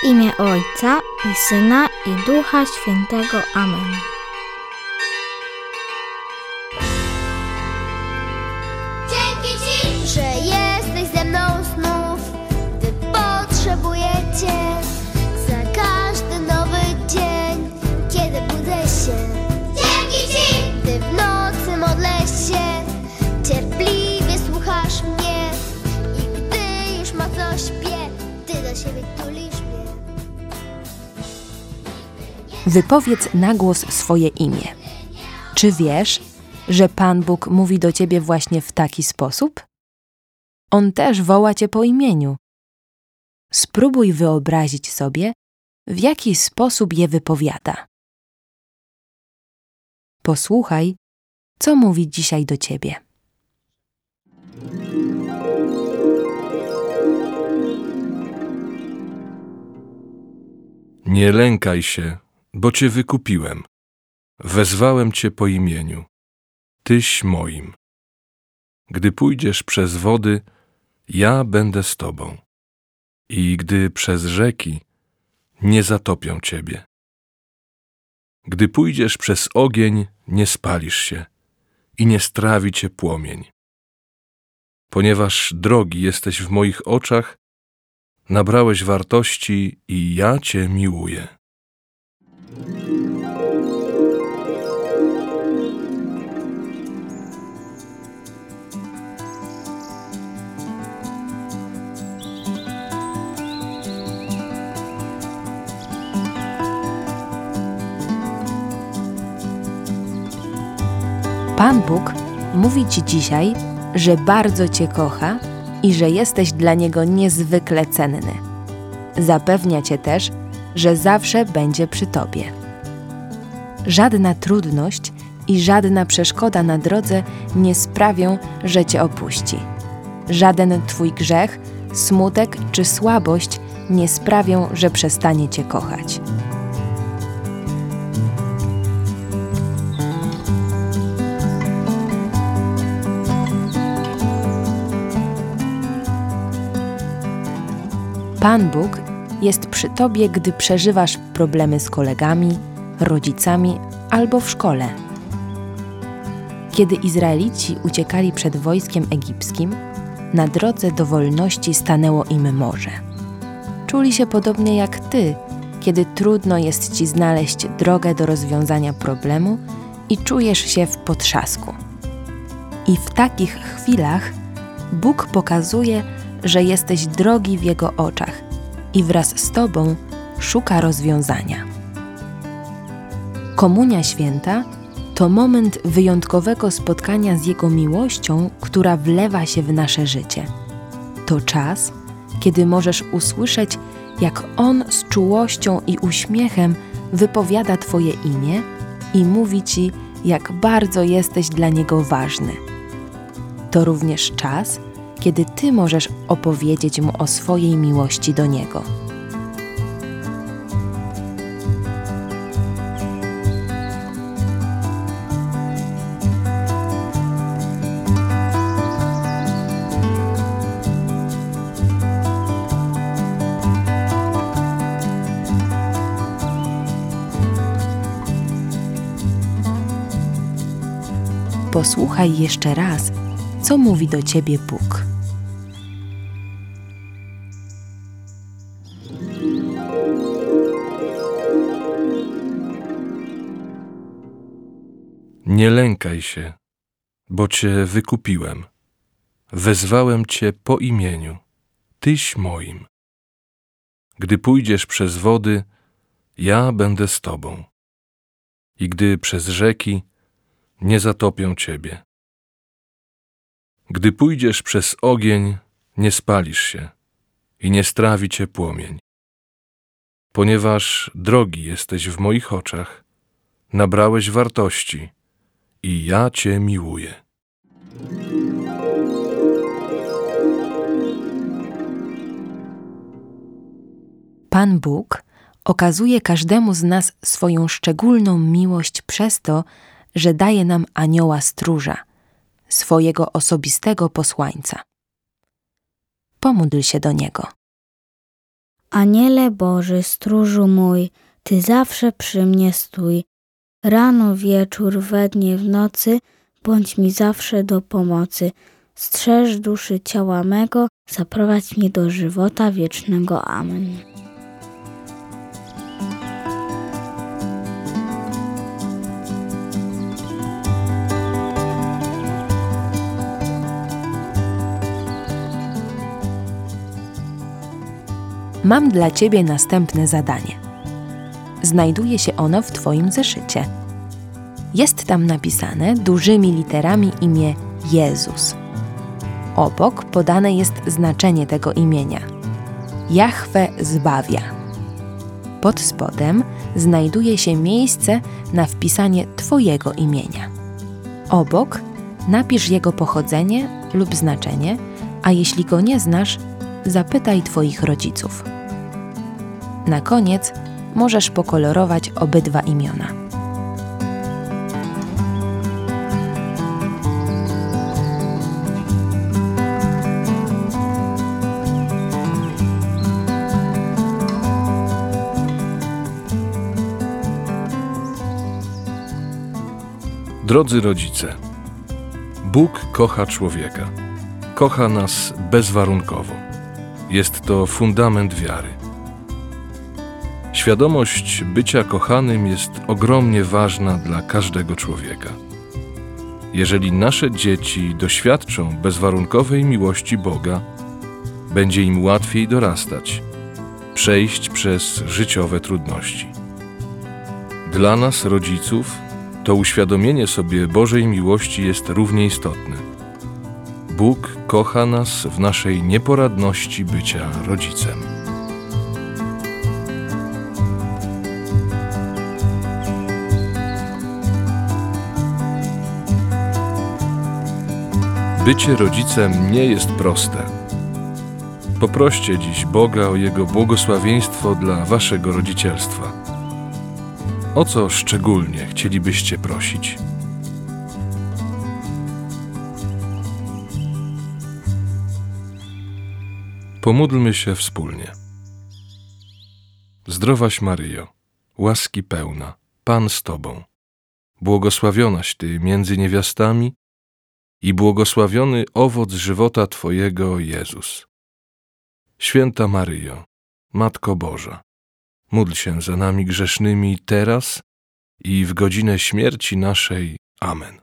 W imię Ojca i Syna i Ducha Świętego. Amen. Dzięki Ci, że jesteś ze mną znów, gdy potrzebuję Cię. Za każdy nowy dzień, kiedy budzę się. Dzięki Ci, gdy w nocy modlę się, cierpliwie słuchasz mnie. I gdy już mocno śpię, Ty do siebie tulisz mnie. Wypowiedz na głos swoje imię. Czy wiesz, że Pan Bóg mówi do ciebie właśnie w taki sposób? On też woła cię po imieniu. Spróbuj wyobrazić sobie, w jaki sposób je wypowiada. Posłuchaj, co mówi dzisiaj do ciebie. Nie lękaj się, bo Cię wykupiłem. Wezwałem Cię po imieniu. Tyś moim. Gdy pójdziesz przez wody, ja będę z Tobą. I gdy przez rzeki, nie zatopią Ciebie. Gdy pójdziesz przez ogień, nie spalisz się i nie strawi Cię płomień. Ponieważ drogi jesteś w moich oczach, nabrałeś wartości i ja Cię miłuję. Pan Bóg mówi ci dzisiaj, że bardzo cię kocha i że jesteś dla Niego niezwykle cenny. Zapewnia cię też, że zawsze będzie przy tobie. Żadna trudność i żadna przeszkoda na drodze nie sprawią, że cię opuści. Żaden twój grzech, smutek czy słabość nie sprawią, że przestanie cię kochać. Pan Bóg jest przy tobie, gdy przeżywasz problemy z kolegami, rodzicami albo w szkole. Kiedy Izraelici uciekali przed wojskiem egipskim, na drodze do wolności stanęło im morze. Czuli się podobnie jak ty, kiedy trudno jest ci znaleźć drogę do rozwiązania problemu i czujesz się w potrzasku. I w takich chwilach Bóg pokazuje, że jesteś drogi w Jego oczach i wraz z tobą szuka rozwiązania. Komunia Święta to moment wyjątkowego spotkania z Jego miłością, która wlewa się w nasze życie. To czas, kiedy możesz usłyszeć, jak On z czułością i uśmiechem wypowiada Twoje imię i mówi Ci, jak bardzo jesteś dla Niego ważny. To również czas, kiedy Ty możesz opowiedzieć Mu o swojej miłości do Niego. Posłuchaj jeszcze raz, co mówi do Ciebie Bóg. Nie lękaj się, bo Cię wykupiłem. Wezwałem Cię po imieniu. Tyś moim. Gdy pójdziesz przez wody, ja będę z Tobą. I gdy przez rzeki, nie zatopią Ciebie. Gdy pójdziesz przez ogień, nie spalisz się i nie strawi Cię płomień. Ponieważ drogi jesteś w moich oczach, nabrałeś wartości i ja Cię miłuję. Pan Bóg okazuje każdemu z nas swoją szczególną miłość przez to, że daje nam anioła stróża, swojego osobistego posłańca. Pomódl się do niego. Aniele Boży, stróżu mój, Ty zawsze przy mnie stój. Rano, wieczór, we dnie, w nocy, bądź mi zawsze do pomocy. Strzeż duszy ciała mego, zaprowadź mnie do żywota wiecznego. Amen. Mam dla Ciebie następne zadanie. Znajduje się ono w Twoim zeszycie. Jest tam napisane dużymi literami imię Jezus. Obok podane jest znaczenie tego imienia. Jahwe zbawia. Pod spodem znajduje się miejsce na wpisanie Twojego imienia. Obok napisz jego pochodzenie lub znaczenie, a jeśli go nie znasz, zapytaj Twoich rodziców. Na koniec możesz pokolorować obydwa imiona. Drodzy rodzice, Bóg kocha człowieka. Kocha nas bezwarunkowo. Jest to fundament wiary. Świadomość bycia kochanym jest ogromnie ważna dla każdego człowieka. Jeżeli nasze dzieci doświadczą bezwarunkowej miłości Boga, będzie im łatwiej dorastać, przejść przez życiowe trudności. Dla nas, rodziców, to uświadomienie sobie Bożej miłości jest równie istotne. Bóg kocha nas w naszej nieporadności bycia rodzicem. Bycie rodzicem nie jest proste. Poproście dziś Boga o Jego błogosławieństwo dla waszego rodzicielstwa. O co szczególnie chcielibyście prosić? Pomódlmy się wspólnie. Zdrowaś Maryjo, łaski pełna, Pan z Tobą, błogosławionaś Ty między niewiastami i błogosławiony owoc żywota Twojego, Jezus. Święta Maryjo, Matko Boża, módl się za nami grzesznymi teraz i w godzinę śmierci naszej. Amen.